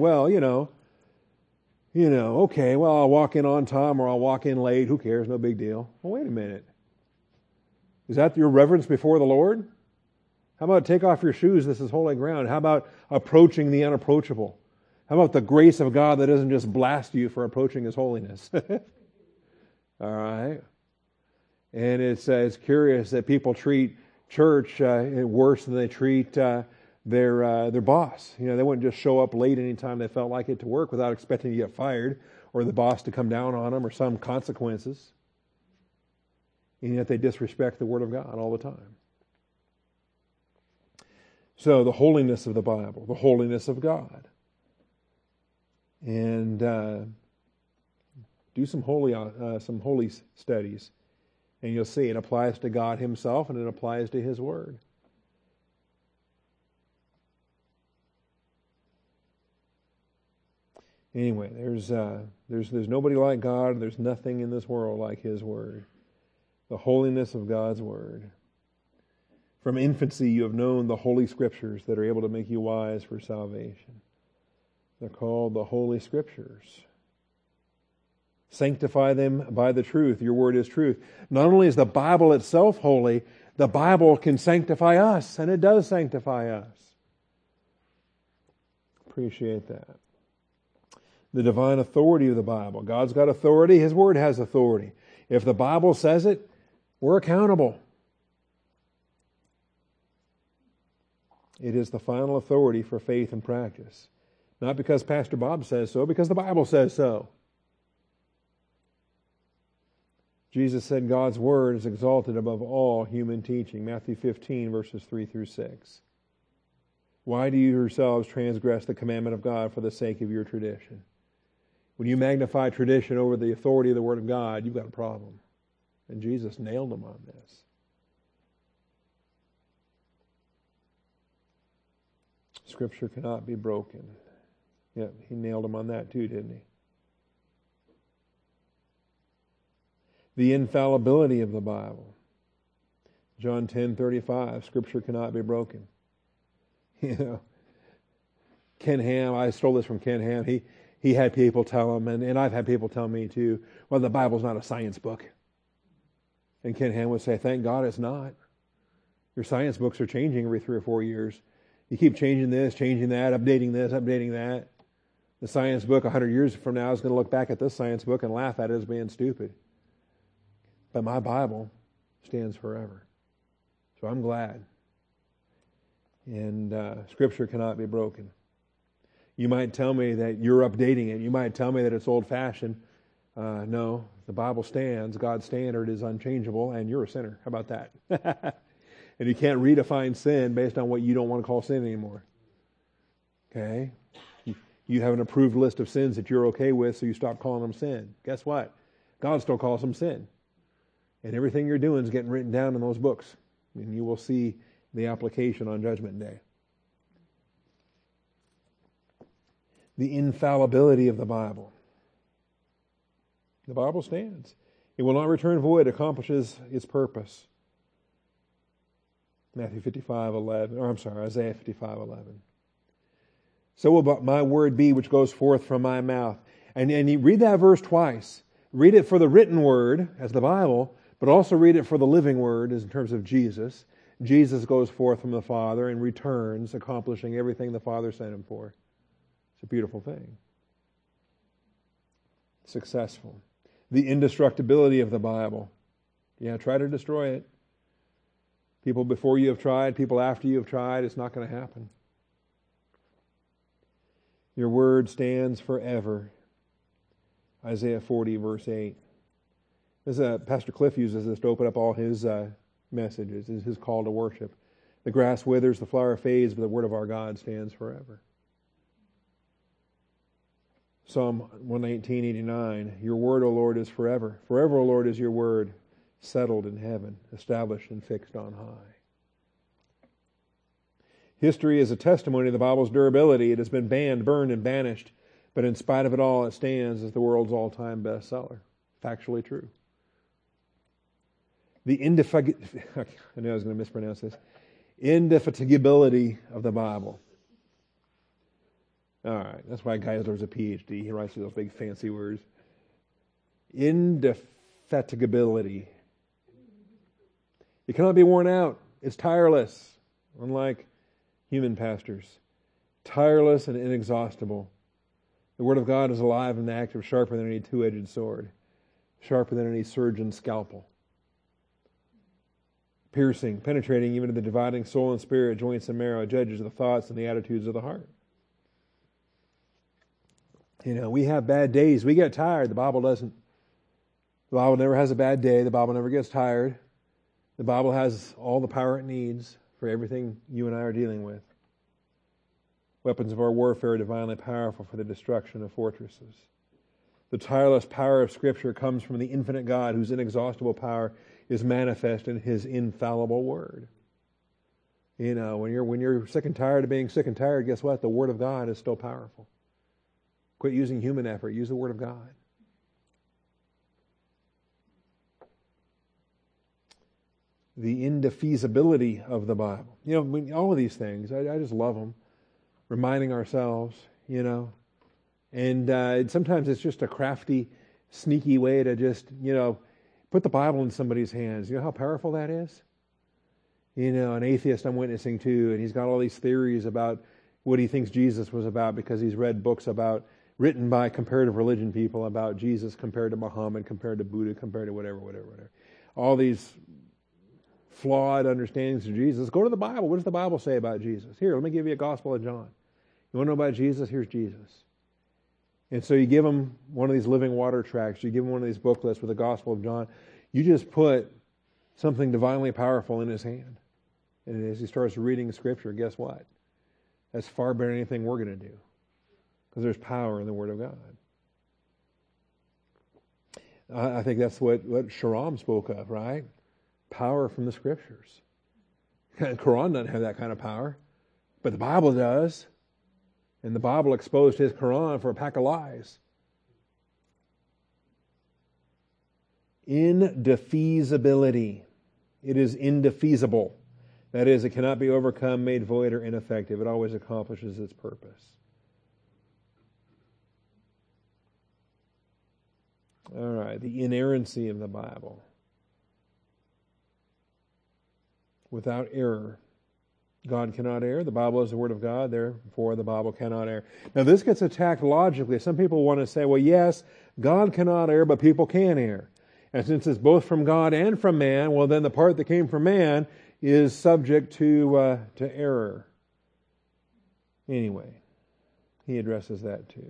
okay, well I'll walk in on time or I'll walk in late. Who cares? No big deal. Well, wait a minute. Is that your reverence before the Lord? How about take off your shoes? This is holy ground. How about approaching the unapproachable? How about the grace of God that doesn't just blast you for approaching His holiness? All right. And it's curious that people treat church worse than they treat their boss. They wouldn't just show up late anytime they felt like it to work without expecting to get fired or the boss to come down on them or some consequences. And yet they disrespect the Word of God all the time. So the holiness of the Bible, the holiness of God. And do some holy studies. And you'll see it applies to God Himself and it applies to His Word. Anyway, there's nobody like God, and there's nothing in this world like His Word. The holiness of God's Word. From infancy you have known the Holy Scriptures that are able to make you wise for salvation. They're called the Holy Scriptures. Sanctify them by the truth. Your word is truth. Not only is the Bible itself holy, the Bible can sanctify us, and it does sanctify us. Appreciate that. The divine authority of the Bible. God's got authority. His Word has authority. If the Bible says it, we're accountable. It is the final authority for faith and practice. Not because Pastor Bob says so, because the Bible says so. Jesus said God's Word is exalted above all human teaching. Matthew 15, verses 3 through 6. Why do you yourselves transgress the commandment of God for the sake of your tradition? When you magnify tradition over the authority of the Word of God, you've got a problem. And Jesus nailed them on this. Scripture cannot be broken. Yeah, He nailed them on that too, didn't He? The infallibility of the Bible. John 10:35, Scripture cannot be broken. Ken Ham, I stole this from Ken Ham. he had people tell him, and I've had people tell me too, well, the Bible's not a science book. And Ken Ham would say, thank God it's not. Your science books are changing every 3 or 4 years. You keep changing this, changing that, updating this, updating that. The science book 100 years from now is going to look back at this science book and laugh at it as being stupid. But my Bible stands forever. So I'm glad. And Scripture cannot be broken. You might tell me that you're updating it. You might tell me that it's old-fashioned. No, the Bible stands. God's standard is unchangeable, and you're a sinner. How about that? And you can't redefine sin based on what you don't want to call sin anymore. Okay? You have an approved list of sins that you're okay with, so you stop calling them sin. Guess what? God still calls them sin. And everything you're doing is getting written down in those books. And you will see the application on Judgment Day. The infallibility of the Bible. The Bible stands. It will not return void, accomplishes its purpose. Isaiah 55:11. So will my word be which goes forth from my mouth. And you read that verse twice. Read it for the written word, as the Bible, but also read it for the living word, as in terms of Jesus. Jesus goes forth from the Father and returns, accomplishing everything the Father sent him for. It's a beautiful thing. Successful. The indestructibility of the Bible. Yeah, try to destroy it. People before you have tried, people after you have tried, it's not going to happen. Your word stands forever. Isaiah 40, verse 8. Pastor Cliff uses this to open up all his messages, his call to worship. The grass withers, the flower fades, but the word of our God stands forever. Psalm 119:89. Your word, O Lord, is forever. Forever, O Lord, is your word, settled in heaven, established and fixed on high. History is a testimony of the Bible's durability. It has been banned, burned, and banished, but in spite of it all, it stands as the world's all-time bestseller. Factually true. The I knew I was going to mispronounce this. Indefatigability of the Bible. All right, that's why Geisler's a PhD. He writes those big fancy words. Indefatigability. It cannot be worn out. It's tireless, unlike human pastors. Tireless and inexhaustible. The Word of God is alive and active, sharper than any two-edged sword, sharper than any surgeon's scalpel. Piercing, penetrating even to the dividing soul and spirit, joints and marrow, judges the thoughts and the attitudes of the heart. You know, we have bad days. We get tired. The Bible doesn't. The Bible never has a bad day. The Bible never gets tired. The Bible has all the power it needs for everything you and I are dealing with. Weapons of our warfare are divinely powerful for the destruction of fortresses. The tireless power of Scripture comes from the infinite God whose inexhaustible power is manifest in His infallible Word. You know, when you're sick and tired of being sick and tired, guess what? The Word of God is still powerful. Quit using human effort. Use the Word of God. The indefeasibility of the Bible. You know, all of these things, I just love them. Reminding ourselves, you know. And sometimes it's just a crafty, sneaky way to just, you know, put the Bible in somebody's hands. You know how powerful that is? You know, an atheist I'm witnessing to, and he's got all these theories about what he thinks Jesus was about because he's read books written by comparative religion people about Jesus compared to Muhammad, compared to Buddha, compared to whatever. All these flawed understandings of Jesus. Go to the Bible. What does the Bible say about Jesus? Here, let me give you a Gospel of John. You want to know about Jesus? Here's Jesus. And so you give him one of these living water tracts. You give him one of these booklets with the Gospel of John. You just put something divinely powerful in his hand. And as he starts reading Scripture, guess what? That's far better than anything we're going to do. Because there's power in the Word of God. I think that's what Sharam spoke of, right? Power from the Scriptures. The Quran doesn't have that kind of power. But the Bible does. And the Bible exposed his Quran for a pack of lies. Indefeasibility. It is indefeasible. That is, it cannot be overcome, made void, or ineffective. It always accomplishes its purpose. All right, the inerrancy of the Bible. Without error. God cannot err. The Bible is the Word of God, therefore the Bible cannot err. Now this gets attacked logically. Some people want to say, well, yes, God cannot err, but people can err. And since it's both from God and from man, well, then the part that came from man is subject to error. Anyway, he addresses that too.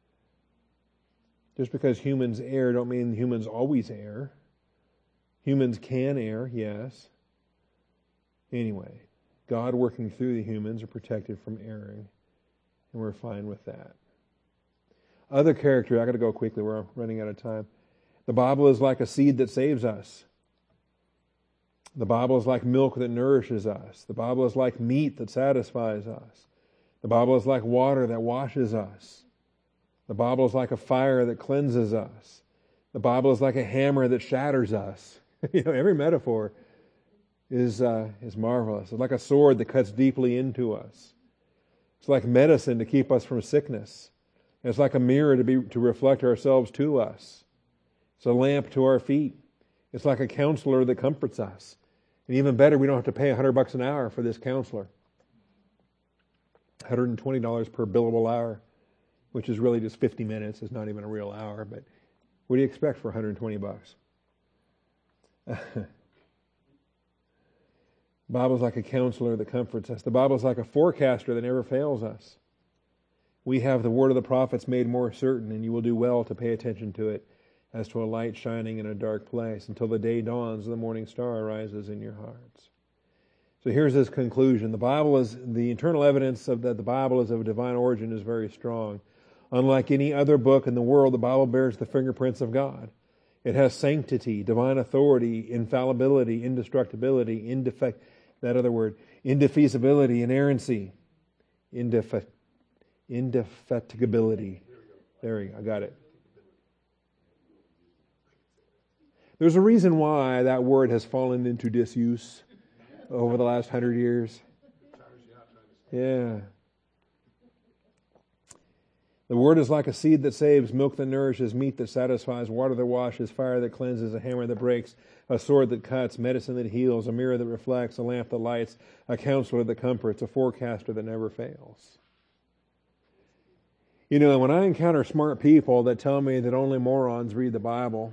Just because humans err don't mean humans always err. Humans can err, yes. Anyway, God working through the humans are protected from erring, and we're fine with that. Other character, I got to go quickly, we're running out of time. The Bible is like a seed that saves us. The Bible is like milk that nourishes us. The Bible is like meat that satisfies us. The Bible is like water that washes us. The Bible is like a fire that cleanses us. The Bible is like a hammer that shatters us. Every metaphor is marvelous. It's like a sword that cuts deeply into us. It's like medicine to keep us from sickness. It's like a mirror to reflect ourselves to us. It's a lamp to our feet. It's like a counselor that comforts us. And even better, we don't have to pay $100 an hour for this counselor. $120 per billable hour, which is really just 50 minutes. It's not even a real hour, but what do you expect for $120? The Bible's like a counselor that comforts us. The Bible's like a forecaster that never fails us. We have the word of the prophets made more certain, and you will do well to pay attention to it as to a light shining in a dark place until the day dawns and the morning star arises in your hearts. So here's his conclusion. The internal evidence that the Bible is of divine origin is very strong. Unlike any other book in the world, the Bible bears the fingerprints of God. It has sanctity, divine authority, infallibility, indestructibility, indefeasibility, inerrancy, indefatigability. There you go, I got it. There's a reason why that word has fallen into disuse over the last 100 years. Yeah. The word is like a seed that saves, milk that nourishes, meat that satisfies, water that washes, fire that cleanses, a hammer that breaks, a sword that cuts, medicine that heals, a mirror that reflects, a lamp that lights, a counselor that comforts, a forecaster that never fails. When I encounter smart people that tell me that only morons read the Bible,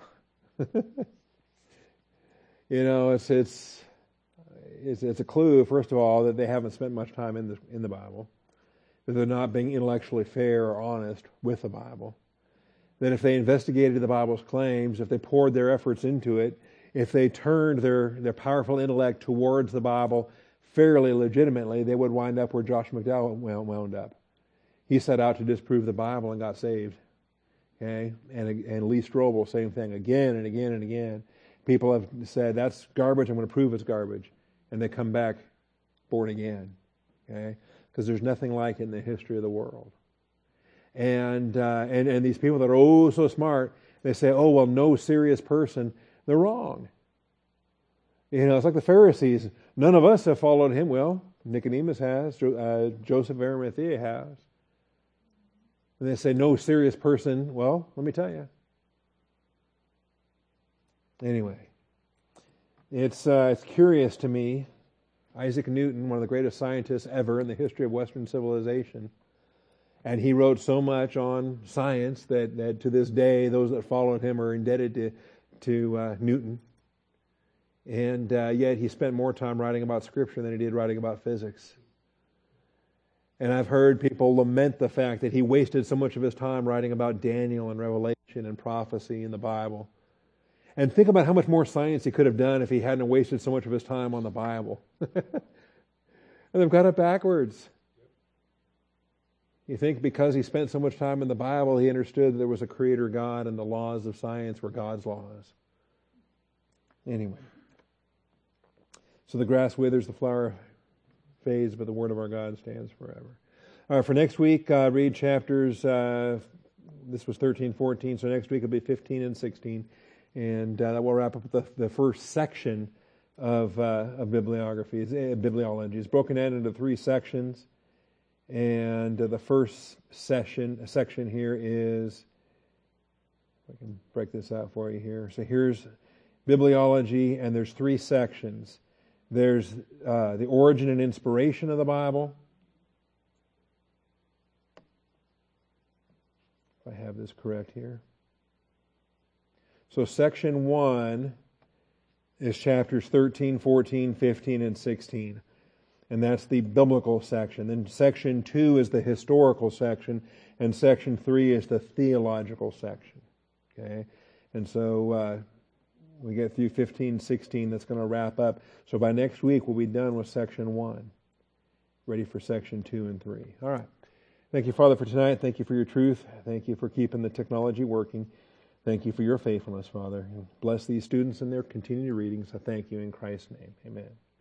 it's a clue, first of all, that they haven't spent much time in the Bible, that they're not being intellectually fair or honest with the Bible. That if they investigated the Bible's claims, if they poured their efforts into it, if they turned their powerful intellect towards the Bible fairly legitimately, they would wind up where Josh McDowell wound up. He set out to disprove the Bible and got saved. Okay, and Lee Strobel, same thing, again and again and again. People have said, that's garbage, I'm going to prove it's garbage. And they come back born again. Okay, because there's nothing like it in the history of the world. And these people that are so smart, they say, no serious person. They're wrong. It's like the Pharisees. None of us have followed him. Well, Nicodemus has. Joseph of Arimathea has. And they say, no serious person. Well, let me tell you. Anyway, it's curious to me. Isaac Newton, one of the greatest scientists ever in the history of Western civilization, and he wrote so much on science that to this day, those that followed him are indebted to Newton. And yet he spent more time writing about Scripture than he did writing about physics. And I've heard people lament the fact that he wasted so much of his time writing about Daniel and Revelation and prophecy in the Bible. And think about how much more science he could have done if he hadn't wasted so much of his time on the Bible. And they've got it backwards. You think because he spent so much time in the Bible, he understood that there was a creator God and the laws of science were God's laws. Anyway. So the grass withers, the flower fades, but the word of our God stands forever. All right, for next week, read chapters, this was 13, 14, so next week will be 15 and 16. And that will wrap up the first section of bibliography, bibliology. It's broken down into 3 sections. And the first section here is, I can break this out for you here. So here's bibliology, and there's 3 sections. There's the origin and inspiration of the Bible. If I have this correct here. So section 1 is chapters 13, 14, 15, and 16. And that's the biblical section. Then section 2 is the historical section, and section 3 is the theological section. Okay? And so we get through 15, 16, that's going to wrap up. So by next week, we'll be done with section 1, ready for section 2 and 3. All right. Thank you, Father, for tonight. Thank you for your truth. Thank you for keeping the technology working. Thank you for your faithfulness, Father. Bless these students in their continued readings. I thank you in Christ's name. Amen.